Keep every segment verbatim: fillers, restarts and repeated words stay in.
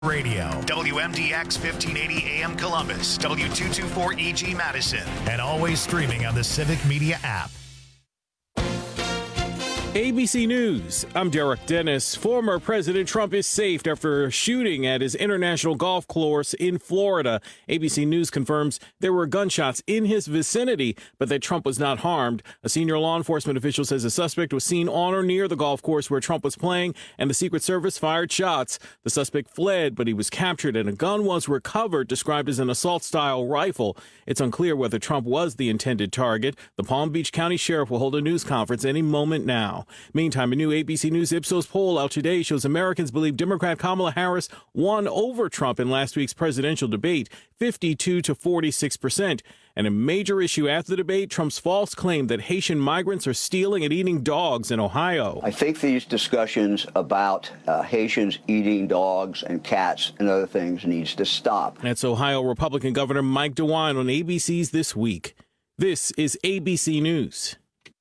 Radio, W M D X fifteen eighty A M Columbus, W two twenty-four E G Madison, and always streaming on the Civic Media app. A B C News, I'm Derek Dennis. Former President Trump is safe after a shooting at his international golf course in Florida. A B C News confirms there were gunshots in his vicinity, but that Trump was not harmed. A senior law enforcement official says the suspect was seen on or near the golf course where Trump was playing, and the Secret Service fired shots. The suspect fled, but he was captured, and a gun was recovered, described as an assault-style rifle. It's unclear whether Trump was the intended target. The Palm Beach County Sheriff will hold a news conference any moment now. Meantime, a new A B C News Ipsos poll out today shows Americans believe Democrat Kamala Harris won over Trump in last week's presidential debate, fifty-two to forty-six percent. And a major issue after the debate, Trump's false claim that Haitian migrants are stealing and eating dogs in Ohio. I think these discussions about uh, Haitians eating dogs and cats and other things needs to stop. That's Ohio Republican Governor Mike DeWine on A B C's This Week. This is A B C News.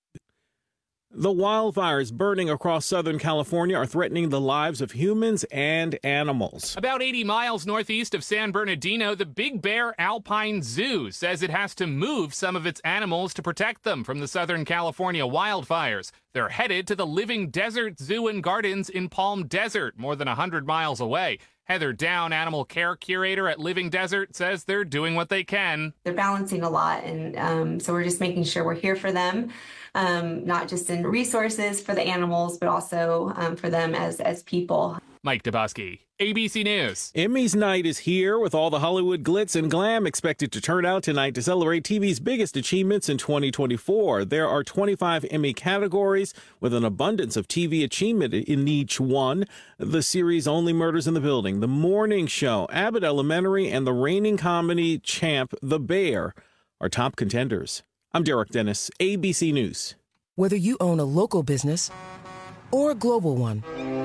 The wildfires burning across Southern California are threatening the lives of humans and animals. About eighty miles northeast of San Bernardino, the Big Bear Alpine Zoo says it has to move some of its animals to protect them from the Southern California wildfires. They're headed to the Living Desert Zoo and Gardens in Palm Desert, more than one hundred miles away. Heather Down, animal care curator at Living Desert, says they're doing what they can. They're balancing a lot, and um, so we're just making sure we're here for them, um, not just in resources for the animals, but also um, for them as, as people. Mike Dubosky, A B C News. Emmys night is here with all the Hollywood glitz and glam expected to turn out tonight to celebrate T V's biggest achievements in twenty twenty-four. There are twenty-five Emmy categories with an abundance of T V achievement in each one. The series Only Murders in the Building, The Morning Show, Abbott Elementary, and the reigning comedy champ The Bear are top contenders. I'm Derek Dennis, A B C News. Whether you own a local business or a global one,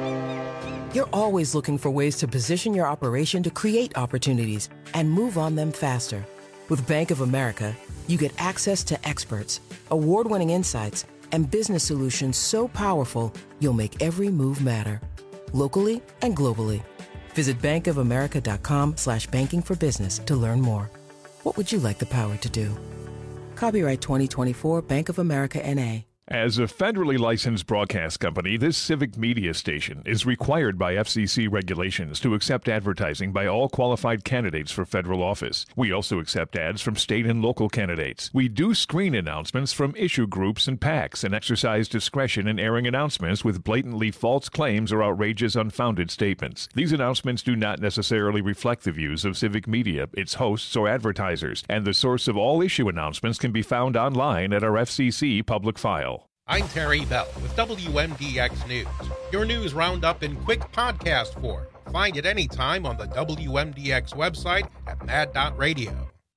you're always looking for ways to position your operation to create opportunities and move on them faster. With Bank of America, you get access to experts, award-winning insights, and business solutions so powerful, you'll make every move matter. Locally and globally. Visit bankofamerica.com slash banking for business to learn more. What would you like the power to do? Copyright twenty twenty-four Bank of America N A. As a federally licensed broadcast company, this civic media station is required by F C C regulations to accept advertising by all qualified candidates for federal office. We also accept ads from state and local candidates. We do screen announcements from issue groups and PACs and exercise discretion in airing announcements with blatantly false claims or outrageous unfounded statements. These announcements do not necessarily reflect the views of civic media, its hosts, or advertisers, and the source of all issue announcements can be found online at our F C C public file. I'm Terry Bell with W M D X News, your news roundup in quick podcast form. Find it anytime on the W M D X website at mad dot radio.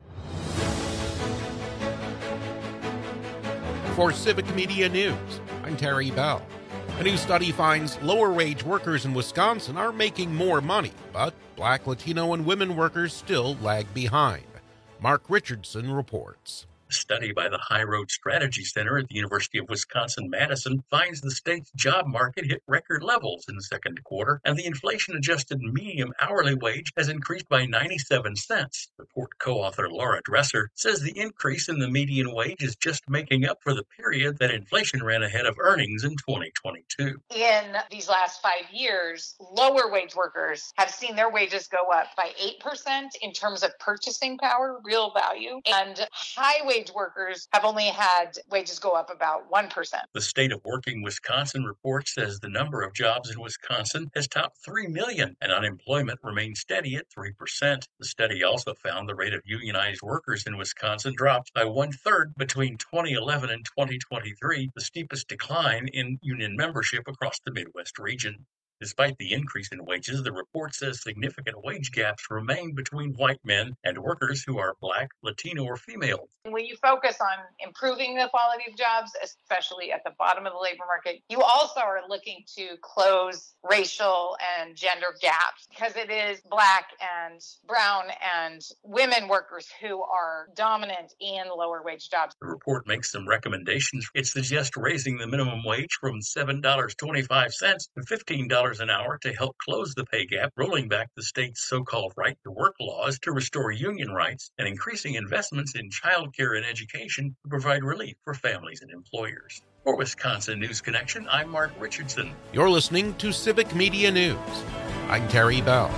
For Civic Media News, I'm Terry Bell. A new study finds lower-wage workers in Wisconsin are making more money, but Black, Latino, and women workers still lag behind. Mark Richardson reports. A study by the High Road Strategy Center at the University of Wisconsin-Madison finds the state's job market hit record levels in the second quarter, and the inflation-adjusted median hourly wage has increased by ninety-seven cents. Report co-author Laura Dresser says the increase in the median wage is just making up for the period that inflation ran ahead of earnings in twenty twenty-two. In these last five years, lower wage workers have seen their wages go up by eight percent in terms of purchasing power, real value, and high wage workers have only had wages go up about one percent. The State of Working Wisconsin report says the number of jobs in Wisconsin has topped three million, and unemployment remains steady at three percent. The study also found the rate of unionized workers in Wisconsin dropped by one-third between twenty eleven and twenty twenty-three, the steepest decline in union membership across the Midwest region. Despite the increase in wages, the report says significant wage gaps remain between white men and workers who are Black, Latino, or female. When you focus on improving the quality of jobs, especially at the bottom of the labor market, you also are looking to close racial and gender gaps, because it is Black and brown and women workers who are dominant in lower wage jobs. The report makes some recommendations. It suggests raising the minimum wage from seven dollars and twenty-five cents to fifteen dollars dollars an hour to help close the pay gap, rolling back the state's so-called right-to-work laws to restore union rights, and increasing investments in child care and education to provide relief for families and employers. For Wisconsin News Connection, I'm Mark Richardson. You're listening to Civic Media News. I'm Terry Bell.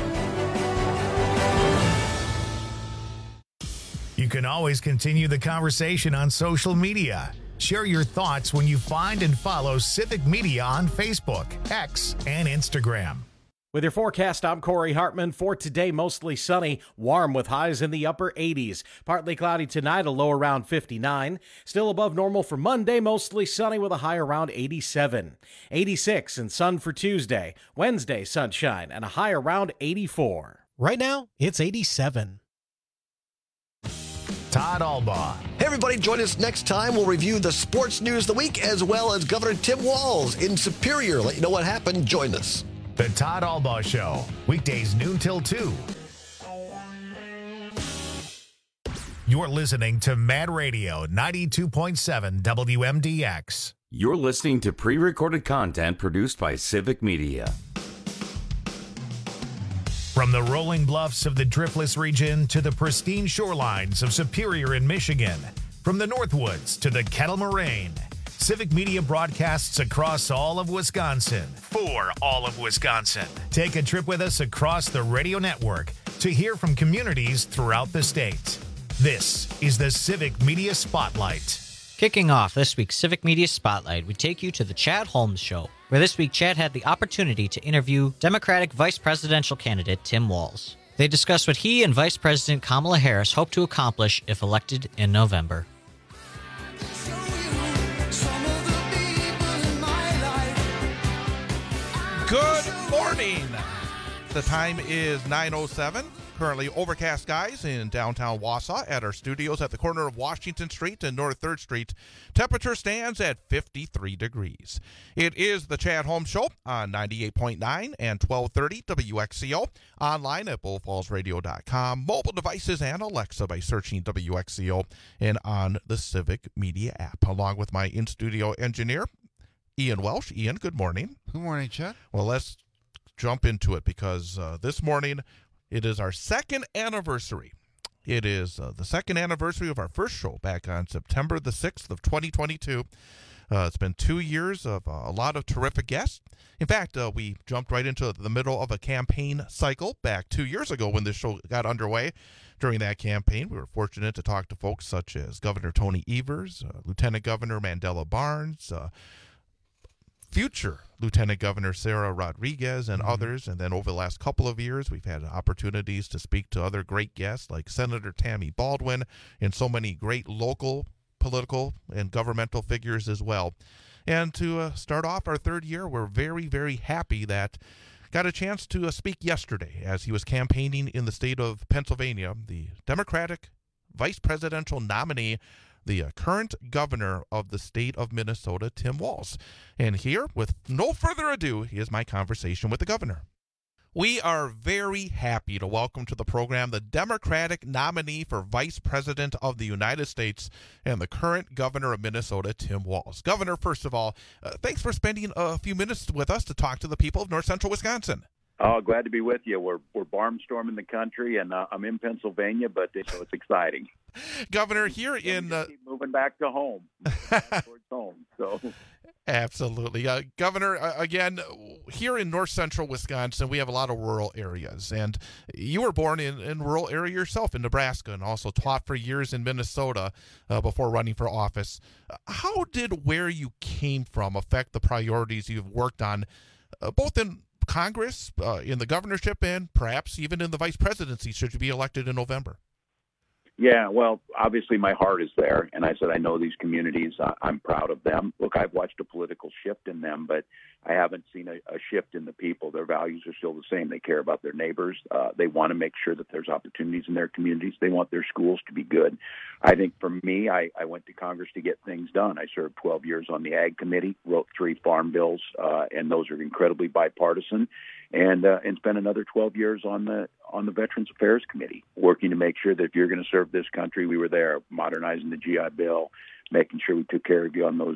You can always continue the conversation on social media. Share your thoughts when you find and follow Civic Media on Facebook, X, and Instagram. With your forecast, I'm Corey Hartman. For today, mostly sunny, warm with highs in the upper eighties. Partly cloudy tonight, a low around fifty-nine. Still above normal for Monday, mostly sunny with a high around eighty-seven. eighty-six and sun for Tuesday. Wednesday, sunshine and a high around eighty-four. Right now, it's eighty-seven. Todd Albaugh. Hey, everybody, join us next time. We'll review the sports news of the week as well as Governor Tim Walz in Superior. Let you know what happened. Join us. The Todd Albaugh Show, weekdays noon till two. You're listening to Mad Radio ninety-two point seven W M D X. You're listening to pre-recorded content produced by Civic Media. From the rolling bluffs of the Driftless region to the pristine shorelines of Superior in Michigan, from the Northwoods to the Kettle Moraine, Civic Media broadcasts across all of Wisconsin for all of Wisconsin. Take a trip with us across the radio network to hear from communities throughout the state. This is the Civic Media Spotlight. Kicking off this week's Civic Media Spotlight, we take you to the Chad Holmes Show, where this week Chad had the opportunity to interview Democratic Vice Presidential candidate Tim Walz. They discussed what he and Vice President Kamala Harris hope to accomplish if elected in November. Good morning. The time is nine oh seven. Currently overcast skies in downtown Wausau at our studios at the corner of Washington Street and North third Street. Temperature stands at fifty-three degrees. It is the Chad Holmes Show on ninety-eight point nine and twelve thirty W X C O. Online at bull falls radio dot com. Mobile devices and Alexa by searching W X C O and on the Civic Media app. Along with my in-studio engineer, Ian Welsh. Ian, good morning. Good morning, Chad. Well, let's jump into it because uh, this morning it is our second anniversary. It is uh, the second anniversary of our first show back on September the sixth of twenty twenty-two. Uh, it's been two years of uh, a lot of terrific guests. In fact, uh, we jumped right into the middle of a campaign cycle back two years ago when this show got underway. During that campaign, we were fortunate to talk to folks such as Governor Tony Evers, uh, Lieutenant Governor Mandela Barnes, uh, future Lieutenant Governor Sarah Rodriguez, and mm-hmm. others. And then over the last couple of years, we've had opportunities to speak to other great guests like Senator Tammy Baldwin and so many great local political and governmental figures as well. And to uh, start off our third year, we're very, very happy that got a chance to uh, speak yesterday as he was campaigning in the state of Pennsylvania, the Democratic vice presidential nominee, the uh, current governor of the state of Minnesota, Tim Walz. And here, with no further ado, here's my conversation with the governor. We are very happy to welcome to the program the Democratic nominee for Vice President of the United States and the current governor of Minnesota, Tim Walz. Governor, first of all, uh, thanks for spending a few minutes with us to talk to the people of North Central Wisconsin. Oh, glad to be with you. We're we're barnstorming the country, and uh, I'm in Pennsylvania, but uh, so it's exciting. Governor, here in uh, keep moving back to home, back towards home. So, absolutely, uh, Governor. Uh, again, here in North Central Wisconsin, we have a lot of rural areas, and you were born in in rural area yourself in Nebraska, and also taught for years in Minnesota uh, before running for office. Uh, how did where you came from affect the priorities you've worked on, uh, both in Congress, uh, in the governorship, and perhaps even in the vice presidency should you be elected in November? Yeah, well, obviously my heart is there, and I said I know these communities. I, I'm proud of them. Look, I've watched a political shift in them, but I haven't seen a, a shift in the people. Their values are still the same. They care about their neighbors. Uh, they want to make sure that there's opportunities in their communities. They want their schools to be good. I think for me, I, I went to Congress to get things done. I served twelve years on the Ag Committee, wrote three farm bills, uh, and those are incredibly bipartisan. And uh, and spent another twelve years on the on the Veterans Affairs Committee, working to make sure that if you're going to serve this country, we were there, modernizing the G I Bill, making sure we took care of you on those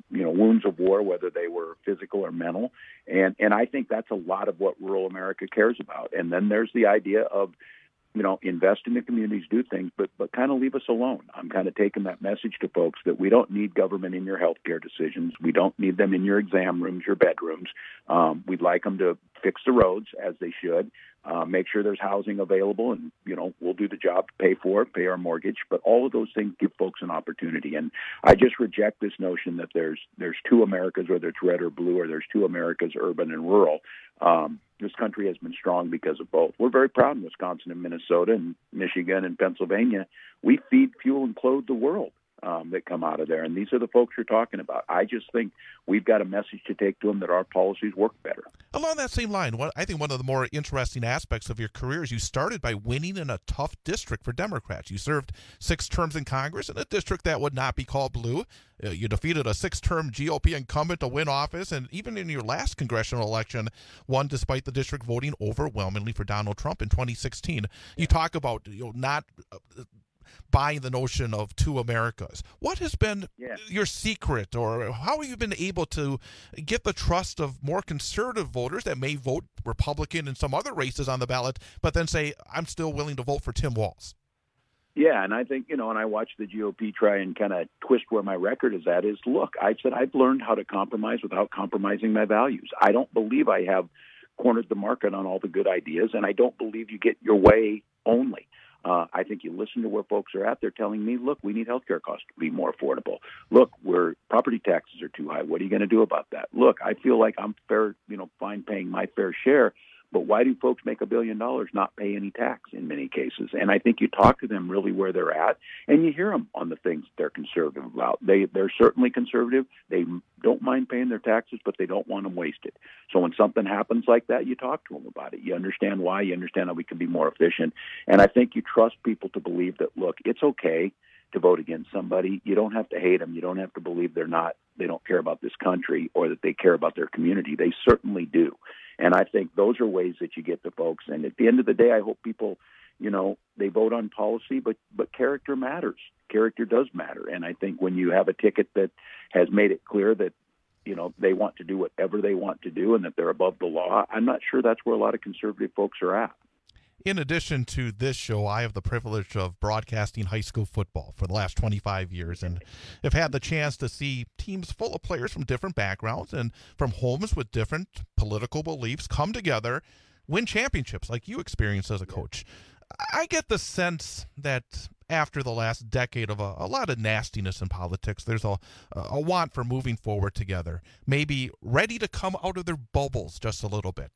you know, wounds of war, whether they were physical or mental. And, and I think that's a lot of what rural America cares about. And then there's the idea of, you know, invest in the communities, do things, but but kind of leave us alone. I'm kind of taking that message to folks that we don't need government in your healthcare decisions. We don't need them in your exam rooms, your bedrooms. Um, we'd like them to fix the roads as they should, uh, make sure there's housing available, and, you know, we'll do the job to pay for it, pay our mortgage. But all of those things give folks an opportunity. And I just reject this notion that there's there's two Americas, whether it's red or blue, or there's two Americas, urban and rural. Um, this country has been strong because of both. We're very proud in Wisconsin and Minnesota and Michigan and Pennsylvania. We feed, fuel, and clothe the world um, that come out of there. And these are the folks you're talking about. I just think we've got a message to take to them that our policies work better. Along that same line, what I think one of the more interesting aspects of your career is you started by winning in a tough district for Democrats. You served six terms in Congress in a district that would not be called blue. Uh, you defeated a six-term G O P incumbent to win office, and even in your last congressional election, won despite the district voting overwhelmingly for Donald Trump in twenty sixteen. You talk about, you know, not uh, buying the notion of two Americas. What has been yeah. your secret, or how have you been able to get the trust of more conservative voters that may vote Republican in some other races on the ballot, but then say, I'm still willing to vote for Tim Walz? Yeah, and I think, you know, and I watched the G O P try and kind of twist where my record is at is, look, I said I've learned how to compromise without compromising my values. I don't believe I have cornered the market on all the good ideas, and I don't believe you get your way only. Uh, I think you listen to where folks are at. They're telling me, look, we need healthcare costs to be more affordable. Look, where property taxes are too high. What are you going to do about that? Look, I feel like I'm fair, you know, fine paying my fair share. But why do folks make a billion dollars not pay any tax in many cases? And I think you talk to them really where they're at, and you hear them on the things they're conservative about. They, they're certainly conservative. They don't mind paying their taxes, but they don't want them wasted. So when something happens like that, you talk to them about it. You understand why. You understand how we can be more efficient. And I think you trust people to believe that, look, it's okay to vote against somebody. You don't have to hate them. You don't have to believe they're not, they don't care about this country or that they care about their community. They certainly do. And I think those are ways that you get the folks. And at the end of the day, I hope people, you know, they vote on policy, but, but character matters. Character does matter. And I think when you have a ticket that has made it clear that, you know, they want to do whatever they want to do and that they're above the law, I'm not sure that's where a lot of conservative folks are at. In addition to this show, I have the privilege of broadcasting high school football for the last twenty-five years, and have had the chance to see teams full of players from different backgrounds and from homes with different political beliefs come together, win championships like you experienced as a coach. I get the sense that after the last decade of a, a lot of nastiness in politics, there's a, a want for moving forward together, maybe ready to come out of their bubbles just a little bit.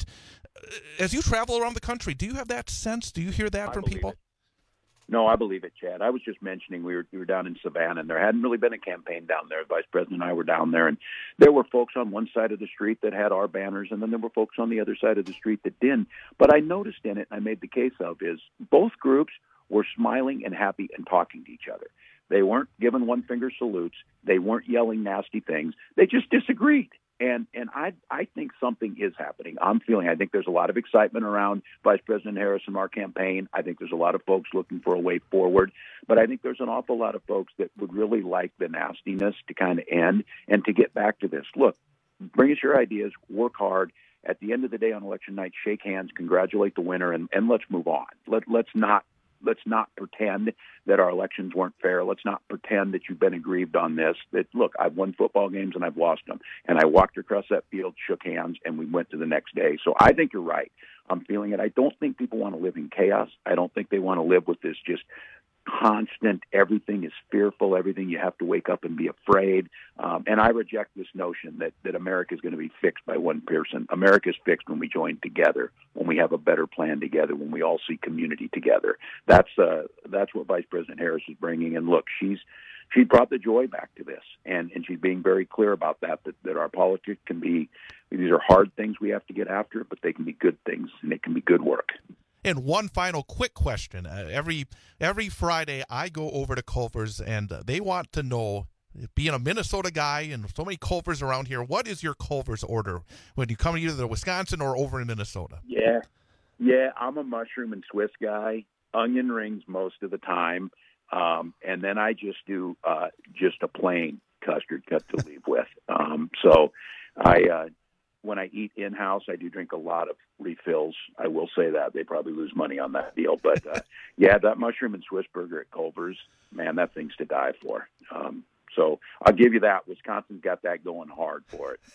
As you travel around the country, do you have that sense? Do you hear that I from believe people? It. No, I believe it, Chad. I was just mentioning we were we were down in Savannah, and there hadn't really been a campaign down there. The Vice President and I were down there, and there were folks on one side of the street that had our banners, and then there were folks on the other side of the street that didn't. But I noticed in it, and I made the case of, is both groups were smiling and happy and talking to each other. They weren't giving one-finger salutes. They weren't yelling nasty things. They just disagreed. And and I I think something is happening. I'm feeling, I think there's a lot of excitement around Vice President Harris and our campaign. I think there's a lot of folks looking for a way forward. But I think there's an awful lot of folks that would really like the nastiness to kind of end and to get back to this. Look, bring us your ideas, work hard. At the end of the day on election night, shake hands, congratulate the winner, and, and let's move on. Let, let's not Let's not pretend that our elections weren't fair. Let's not pretend that you've been aggrieved on this. That, look, I've won football games and I've lost them. And I walked across that field, shook hands, and we went to the next day. So I think you're right. I'm feeling it. I don't think people want to live in chaos. I don't think they want to live with this just constant, everything is fearful, everything you have to wake up and be afraid. Um, and I reject this notion that, that America is going to be fixed by one person. America is fixed when we join together, when we have a better plan together, when we all see community together. That's uh, that's what Vice President Harris is bringing. And look, she's she brought the joy back to this, and, and she's being very clear about that, that, that our politics can be, these are hard things we have to get after, but they can be good things, and it can be good work. And one final quick question. Uh, every every Friday, I go over to Culver's, and uh, they want to know, being a Minnesota guy and so many Culver's around here, what is your Culver's order when you come either to Wisconsin or over in Minnesota? Yeah, yeah, I'm a mushroom and Swiss guy, onion rings most of the time, um, and then I just do uh, just a plain custard cup to leave with. Um, so I, uh, when I eat in-house, I do drink a lot of refills. I will say that. They probably lose money on that deal. But, uh, yeah, that mushroom and Swiss burger at Culver's, man, that thing's to die for. Um, so I'll give you that. Wisconsin's got that going hard for it.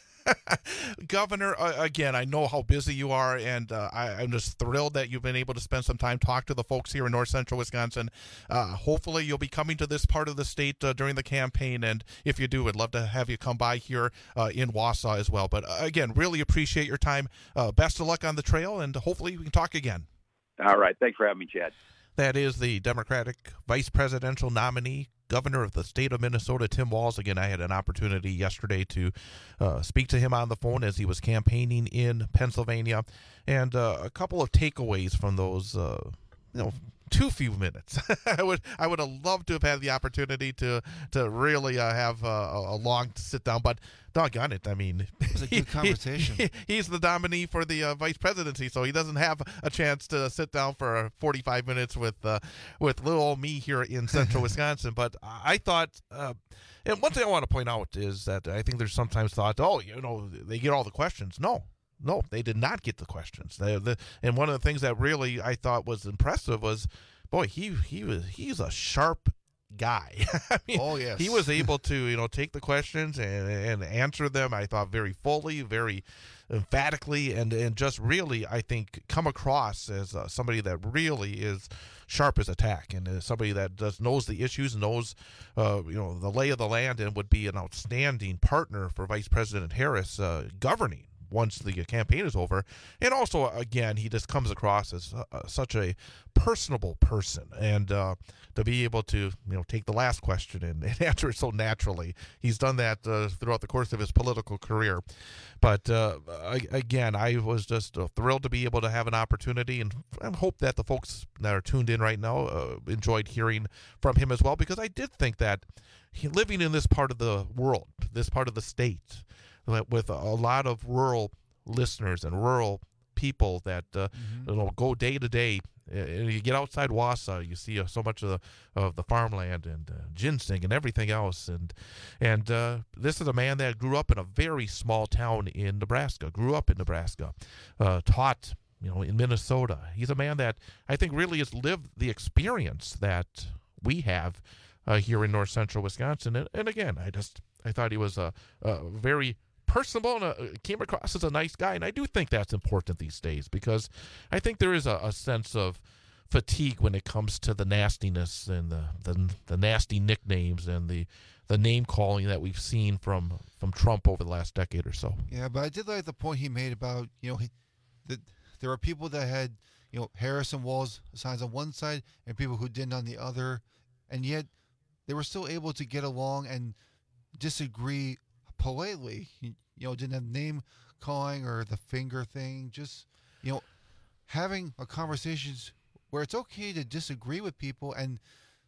Governor, uh, again, I know how busy you are, and uh, I, I'm just thrilled that you've been able to spend some time talk to the folks here in north central Wisconsin. Uh, hopefully you'll be coming to this part of the state uh, during the campaign, and if you do, I'd love to have you come by here uh, in Wausau as well. But uh, again, really appreciate your time. Uh, best of luck on the trail, and hopefully we can talk again. All right. Thanks for having me, Chad. That is the Democratic vice presidential nominee, Governor of the state of Minnesota, Tim Walz. Again, I had an opportunity yesterday to uh, speak to him on the phone as he was campaigning in Pennsylvania, and uh, a couple of takeaways from those, uh, you know, too few minutes. I would I would have loved to have had the opportunity to to really uh, have uh, a long sit down, but doggone it, I mean, it was a good conversation. He, he, he's the nominee for the uh, vice presidency, so he doesn't have a chance to sit down for forty-five minutes with uh, with little old me here in central Wisconsin. But I thought, uh, and one thing I want to point out is that I think there's sometimes thought, oh, you know, they get all the questions. No. No, they did not get the questions. They, the, and one of the things that really I thought was impressive was, boy, he he was he's a sharp guy. I mean, oh yes, he was able to you know take the questions and and answer them. I thought very fully, very emphatically, and and just really I think come across as uh, somebody that really is sharp as a tack, and uh, somebody that does knows the issues, knows uh, you know the lay of the land, and would be an outstanding partner for Vice President Harris uh, governing once the campaign is over. And also, again, he just comes across as uh, such a personable person, and uh, to be able to you know take the last question and, and answer it so naturally. He's done that uh, throughout the course of his political career. But uh, again, I was just uh, thrilled to be able to have an opportunity, and I hope that the folks that are tuned in right now uh, enjoyed hearing from him as well, because I did think that he, living in this part of the world, this part of the state, with a lot of rural listeners and rural people that uh, mm-hmm. you know go day to day. And you get outside Wausau, you see uh, so much of the of the farmland and uh, ginseng and everything else. And and uh, this is a man that grew up in a very small town in Nebraska. Grew up in Nebraska, uh, taught you know in Minnesota. He's a man that I think really has lived the experience that we have uh, here in north central Wisconsin. And, and again, I just I thought he was a, a very personable and uh, came across as a nice guy, and I do think that's important these days, because I think there is a, a sense of fatigue when it comes to the nastiness and the, the the nasty nicknames and the the name calling that we've seen from from Trump over the last decade or so. Yeah, but I did like the point he made about you know he, that there were people that had you know Harris and Walz signs on one side and people who didn't on the other, and yet they were still able to get along and disagree politely. You, you know, didn't have name calling or the finger thing. Just, you know, having a conversations where it's okay to disagree with people and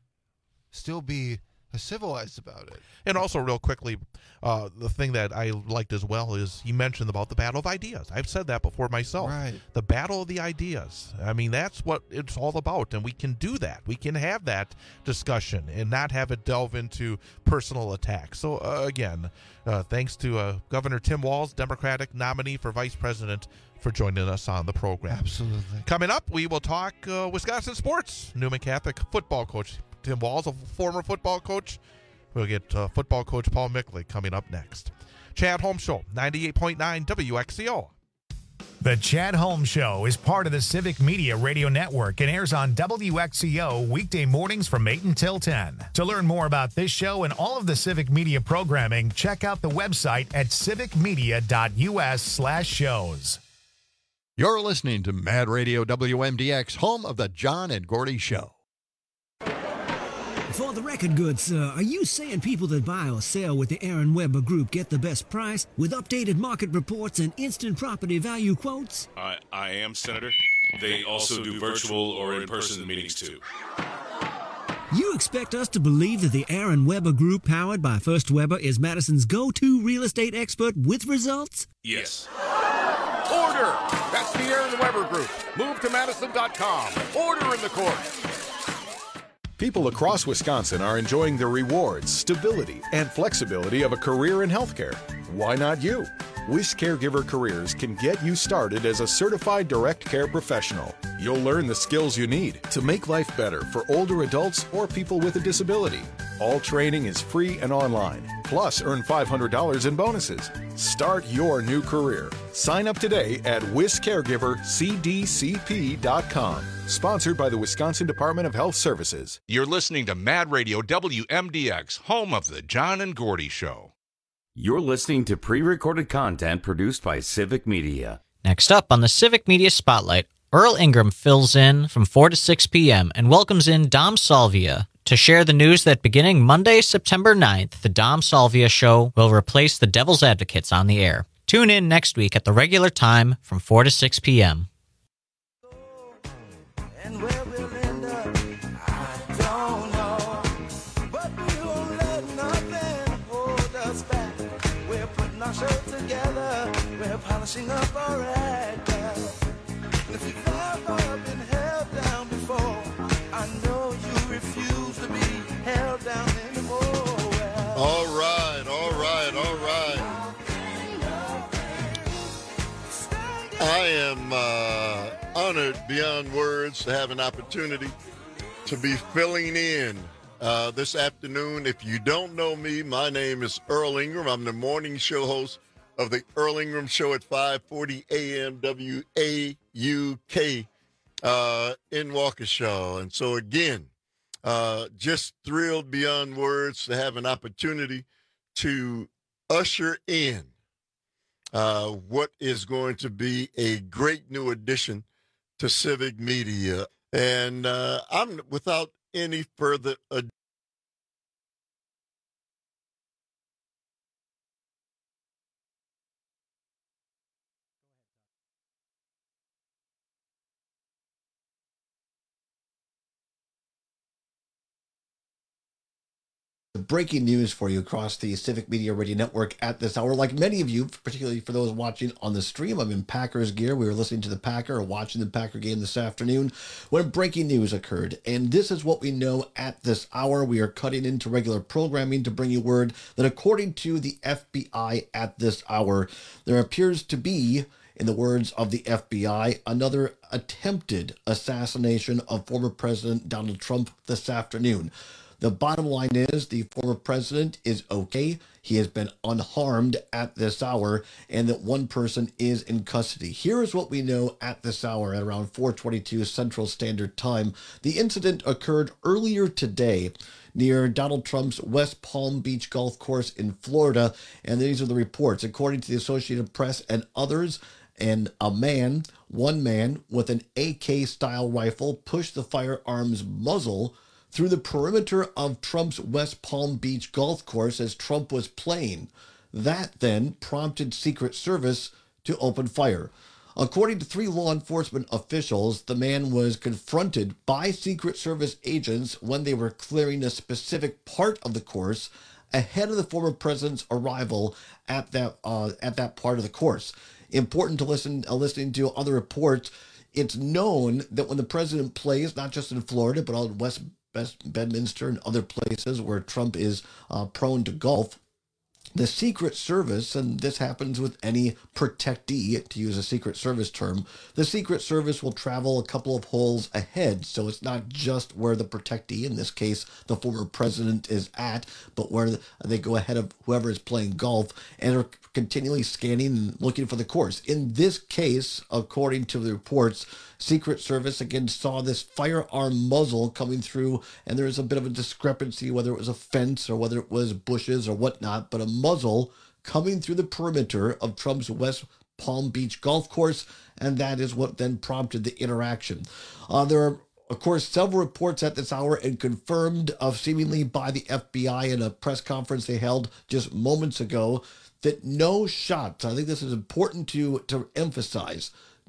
still be civilized about it. And also, real quickly, uh, the thing that I liked as well is he mentioned about the battle of ideas. I've said that before myself. Right. The battle of the ideas. I mean, that's what it's all about, and we can do that. We can have that discussion and not have it delve into personal attacks. So, uh, again, uh, thanks to uh, Governor Tim Walz, Democratic nominee for vice president, for joining us on the program. Absolutely. Coming up, we will talk uh, Wisconsin sports. Newman Catholic football coach Tim Walz, a former football coach. We'll get uh, football coach Paul Mickley coming up next. Chad Holmes Show, ninety-eight point nine W X C O. The Chad Holmes Show is part of the Civic Media Radio Network and airs on W X C O weekday mornings from eight until ten. To learn more about this show and all of the Civic Media programming, check out the website at civicmedia.us slash shows. You're listening to Mad Radio W M D X, home of the John and Gordy Show. For the record good, sir, are you saying people that buy or sell with the Aaron Weber Group get the best price with updated market reports and instant property value quotes? I, I am, Senator. They also do virtual or in-person meetings, too. You expect us to believe that the Aaron Weber Group, powered by First Weber, is Madison's go-to real estate expert with results? Yes. Order! That's the Aaron Weber Group. Move to Madison dot com. Order in the court. People across Wisconsin are enjoying the rewards, stability, and flexibility of a career in healthcare. Why not you? Wish Caregiver Careers can get you started as a certified direct care professional. You'll learn the skills you need to make life better for older adults or people with a disability. All training is free and online. Plus, earn five hundred dollars in bonuses. Start your new career. Sign up today at wish caregiver c d c p dot com. Sponsored by the Wisconsin Department of Health Services. You're listening to Mad Radio W M D X, home of the John and Gordy Show. You're listening to pre-recorded content produced by Civic Media. Next up on the Civic Media Spotlight, Earl Ingram fills in from four to six p.m. and welcomes in Dom Salvia to share the news that beginning Monday, September ninth, the Dom Salvia Show will replace the Devil's Advocates on the air. Tune in next week at the regular time from four to six p.m. Polishing up our act, girl. And if you've ever been held down before, I know you refuse to be held down anymore. Well, all right, all right, all right. I am uh, honored beyond words to have an opportunity to be filling in uh, this afternoon. If you don't know me, my name is Earl Ingram. I'm the morning show host of the Earl Ingram Show at five forty a.m. W A U K uh, in Waukesha. And so, again, uh, just thrilled beyond words to have an opportunity to usher in uh, what is going to be a great new addition to Civic Media. And uh, I'm without any further ado. Breaking news for you across the Civic Media Radio Network at this hour. Like many of you, particularly for those watching on the stream, I'm in Packers gear. We were listening to the Packer or watching the Packer game this afternoon when breaking news occurred. And this is what we know at this hour. We are cutting into regular programming to bring you word that according to the F B I at this hour, there appears to be, in the words of the F B I, another attempted assassination of former President Donald Trump this afternoon. The bottom line is the former president is okay. He has been unharmed at this hour, and that one person is in custody. Here is what we know at this hour at around four twenty-two Central Standard Time. The incident occurred earlier today near Donald Trump's West Palm Beach golf course in Florida, and these are the reports. According to the Associated Press and others, and a man, one man with an A K-style rifle pushed the firearm's muzzle through the perimeter of Trump's West Palm Beach golf course as Trump was playing. That then prompted Secret Service to open fire. According to three law enforcement officials, the man was confronted by Secret Service agents when they were clearing a specific part of the course ahead of the former president's arrival at that uh, at that part of the course. Important to listen uh, listening to other reports. It's known that when the president plays, not just in Florida, but on West Bedminster and other places where Trump is uh, prone to golf, the Secret Service, and this happens with any protectee, to use a Secret Service term, the Secret Service will travel a couple of holes ahead. So it's not just where the protectee, in this case, the former president, is at, but where they go ahead of whoever is playing golf and are continually scanning and looking for the course. In this case, according to the reports, Secret Service again saw this firearm muzzle coming through, and there is a bit of a discrepancy whether it was a fence or whether it was bushes or whatnot, but a muzzle coming through the perimeter of Trump's West Palm Beach golf course, and that is what then prompted the interaction. Uh, there are, of course, several reports at this hour and confirmed of seemingly by the F B I in a press conference they held just moments ago that no shots, I think this is important to, to emphasize,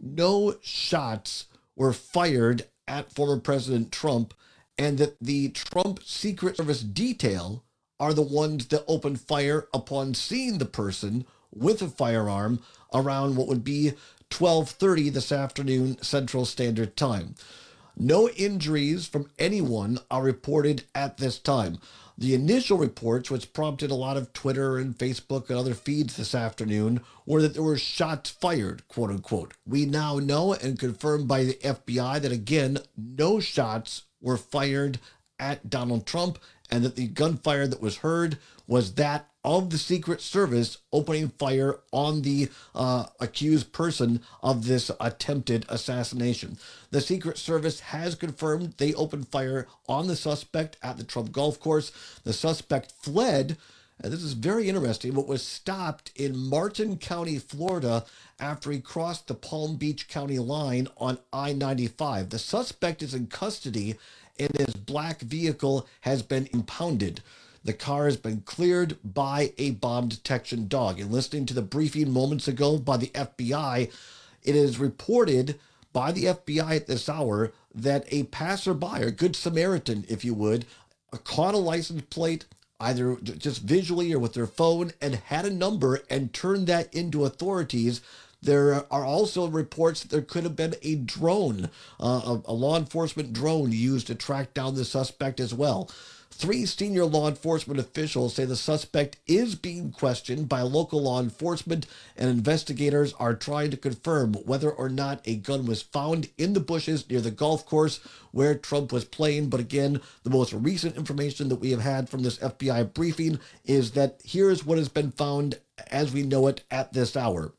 no shots were fired at former President Trump, and that the Trump Secret Service detail are the ones that opened fire upon seeing the person with a firearm around what would be twelve thirty this afternoon Central Standard Time. No injuries from anyone are reported at this time. The initial reports, which prompted a lot of Twitter and Facebook and other feeds this afternoon, were that there were shots fired, quote unquote. We now know and confirmed by the F B I that, again, no shots were fired at Donald Trump, and that the gunfire that was heard was that of the Secret Service opening fire on the uh, accused person of this attempted assassination. The Secret Service has confirmed they opened fire on the suspect at the Trump golf course. The suspect fled, and this is very interesting, but was stopped in Martin County, Florida, after he crossed the Palm Beach County line on I ninety-five. The suspect is in custody, and his black vehicle has been impounded. The car has been cleared by a bomb detection dog. And listening to the briefing moments ago by the F B I, it is reported by the F B I at this hour that a passerby, or good Samaritan, if you would, caught a license plate, either just visually or with their phone, and had a number and turned that into authorities. There are also reports that there could have been a drone, uh, a, a law enforcement drone used to track down the suspect as well. Three senior law enforcement officials say the suspect is being questioned by local law enforcement, and investigators are trying to confirm whether or not a gun was found in the bushes near the golf course where Trump was playing. But again, the most recent information that we have had from this F B I briefing is that here's what has been found as we know it at this hour.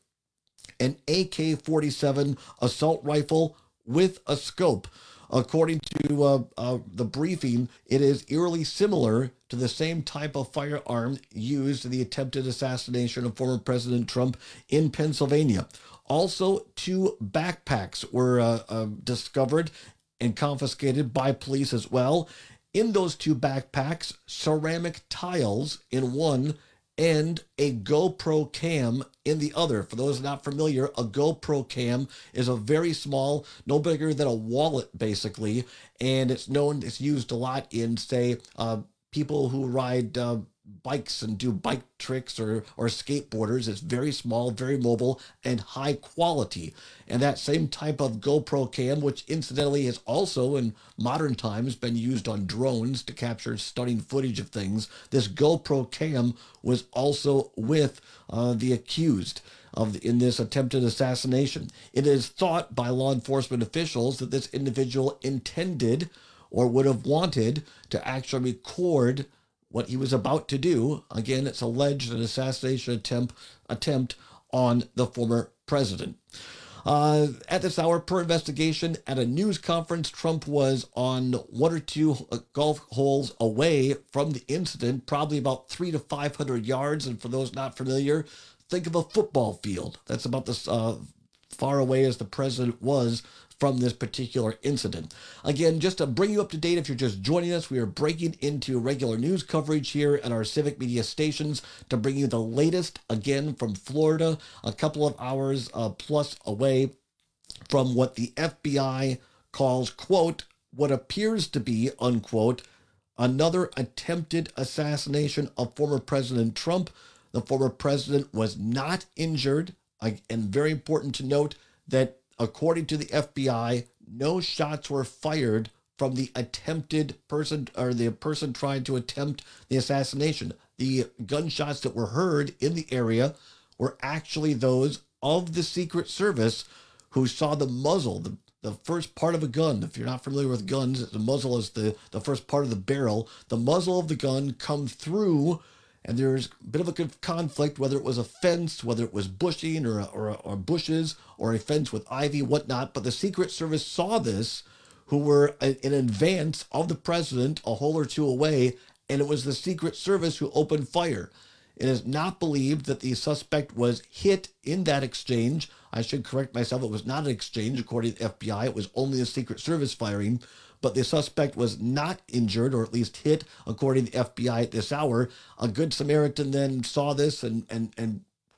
An A K forty-seven assault rifle with a scope. According to uh, uh, the briefing, it is eerily similar to the same type of firearm used in the attempted assassination of former President Trump in Pennsylvania. Also, two backpacks were uh, uh, discovered and confiscated by police as well. In those two backpacks, ceramic tiles in one and a GoPro cam in the other. For those not familiar, a GoPro cam is a very small, no bigger than a wallet, basically, and it's known, it's used a lot in, say, uh, people who ride uh, bikes and do bike tricks, or or skateboarders. It's very small, very mobile, and high quality. And that same type of GoPro cam, which incidentally has also in modern times been used on drones to capture stunning footage of things, this GoPro cam was also with uh, the accused of the, in this attempted assassination. It is thought by law enforcement officials that this individual intended or would have wanted to actually record what he was about to do. Again, it's alleged an assassination attempt attempt on the former president. Uh, at this hour, per investigation, at a news conference, Trump was on one or two golf holes away from the incident, probably about three to five hundred yards. And for those not familiar, think of a football field. That's about as uh, far away as the president was from this particular incident. Again, just to bring you up to date, if you're just joining us, we are breaking into regular news coverage here at our Civic Media stations to bring you the latest, again, from Florida, a couple of hours uh, plus away from what the F B I calls, quote, what appears to be, unquote, another attempted assassination of former President Trump. The former president was not injured, and very important to note that according to the F B I, no shots were fired from the attempted person, or the person trying to attempt the assassination. The gunshots that were heard in the area were actually those of the Secret Service, who saw the muzzle, the, the first part of a gun. If you're not familiar with guns, the muzzle is the, the first part of the barrel. The muzzle of the gun come through, and there's a bit of a conflict whether it was a fence, whether it was bushing or, or, or bushes, or a fence with ivy, whatnot. But the Secret Service saw this, who were in advance of the president, a hole or two away, and it was the Secret Service who opened fire. It is not believed that the suspect was hit in that exchange. I should correct myself. It was not an exchange, according to the F B I. It was only the Secret Service firing. But the suspect was not injured, or at least hit, according to the F B I at this hour. A good Samaritan then saw this and, and, and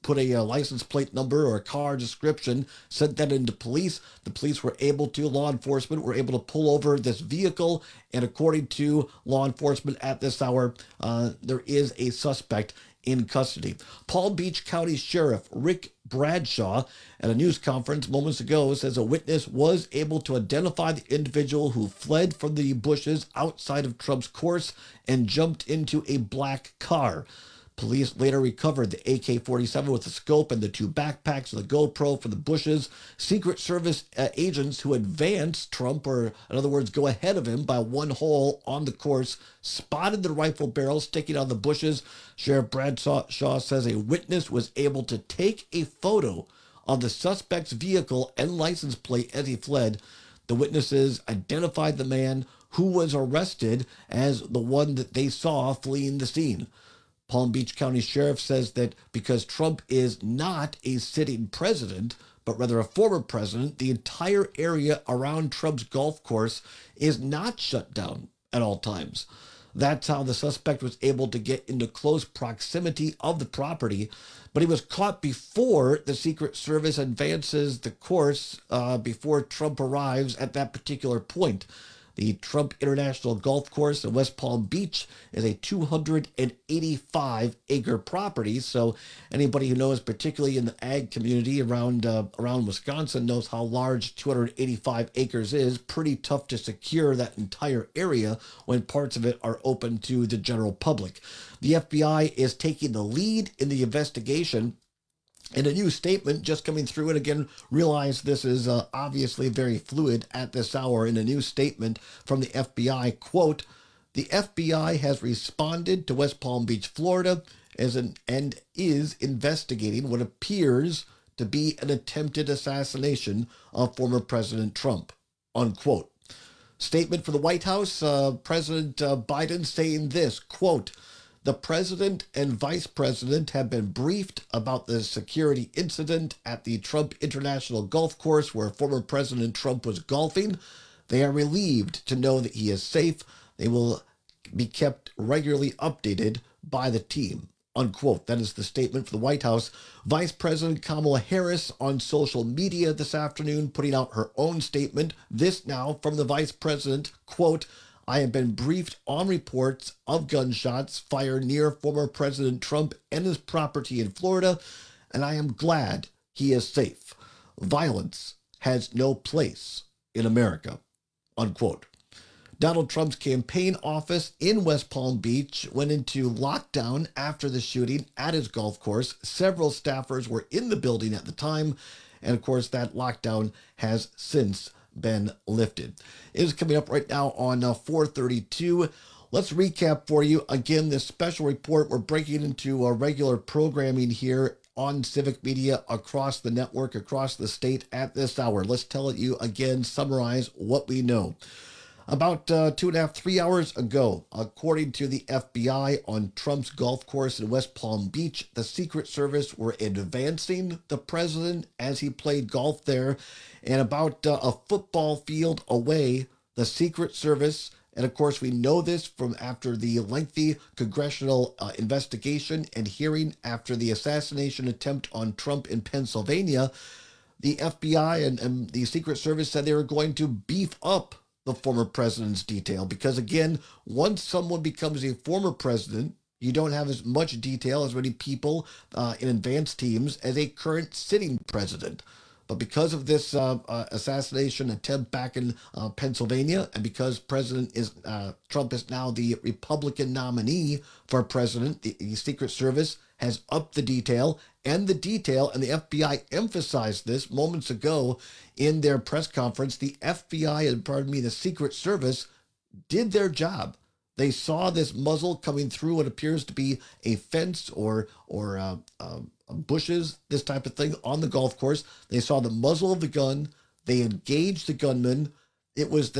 put a, uh license plate number or a car description, sent that into police. The police were able to, law enforcement were able to pull over this vehicle, and according to law enforcement at this hour, uh, there is a suspect in custody. Palm Beach County Sheriff Rick Bradshaw, at a news conference moments ago, says a witness was able to identify the individual who fled from the bushes outside of Trump's course and jumped into a black car. Police later recovered the A K forty-seven with the scope and the two backpacks and the GoPro from the bushes. Secret Service uh, agents who advanced Trump, or in other words, go ahead of him by one hole on the course, spotted the rifle barrel sticking out of the bushes. Sheriff Bradshaw says a witness was able to take a photo of the suspect's vehicle and license plate as he fled. The witnesses identified the man who was arrested as the one that they saw fleeing the scene. Palm Beach County Sheriff says that because Trump is not a sitting president, but rather a former president, the entire area around Trump's golf course is not shut down at all times. That's how the suspect was able to get into close proximity of the property, but he was caught before the Secret Service advances the course, uh, before Trump arrives at that particular point. The Trump International Golf Course in West Palm Beach is a two hundred eighty-five acre property. So anybody who knows, particularly in the ag community around uh, around Wisconsin, knows how large two hundred eighty-five acres is. Pretty tough to secure that entire area when parts of it are open to the general public. The F B I is taking the lead in the investigation. In a new statement just coming through, and again, realize this is uh, obviously very fluid at this hour. In a new statement from the F B I, quote, the F B I has responded to West Palm Beach, Florida, as an, and is investigating what appears to be an attempted assassination of former President Trump, unquote. Statement for the White House, uh, President uh, Biden saying this, quote, the president and vice president have been briefed about the security incident at the Trump International Golf Course where former President Trump was golfing. They are relieved to know that he is safe. They will be kept regularly updated by the team, unquote. That is the statement for the White House. Vice President Kamala Harris on social media this afternoon putting out her own statement. This now from the vice president, quote, I have been briefed on reports of gunshots fired near former President Trump and his property in Florida, and I am glad he is safe. Violence has no place in America, unquote. Donald Trump's campaign office in West Palm Beach went into lockdown after the shooting at his golf course. Several staffers were in the building at the time, and of course that lockdown has since been lifted. It is coming up right now on uh, four thirty-two. Let's recap for you again this special report. We're breaking into uh, regular programming here on Civic Media across the network, across the state at this hour. Let's tell you again, summarize what we know. About uh, two and a half, three hours ago, according to the F B I on Trump's golf course in West Palm Beach, the Secret Service were advancing the president as he played golf there. And about uh, a football field away, the Secret Service, and of course we know this from after the lengthy congressional uh, investigation and hearing after the assassination attempt on Trump in Pennsylvania, the F B I and, and the Secret Service said they were going to beef up the former president's detail, because again, once someone becomes a former president, you don't have as much detail, as many people uh, in advanced teams as a current sitting president. But because of this uh, uh, assassination attempt back in uh, Pennsylvania, and because President is uh, Trump is now the Republican nominee for president, the, the Secret Service has upped the detail, and the detail, and the F B I emphasized this moments ago in their press conference. The F B I, and pardon me, the Secret Service did their job. They saw this muzzle coming through what appears to be a fence or or uh, uh, bushes, this type of thing on the golf course. They saw the muzzle of the gun. They engaged the gunman. It was the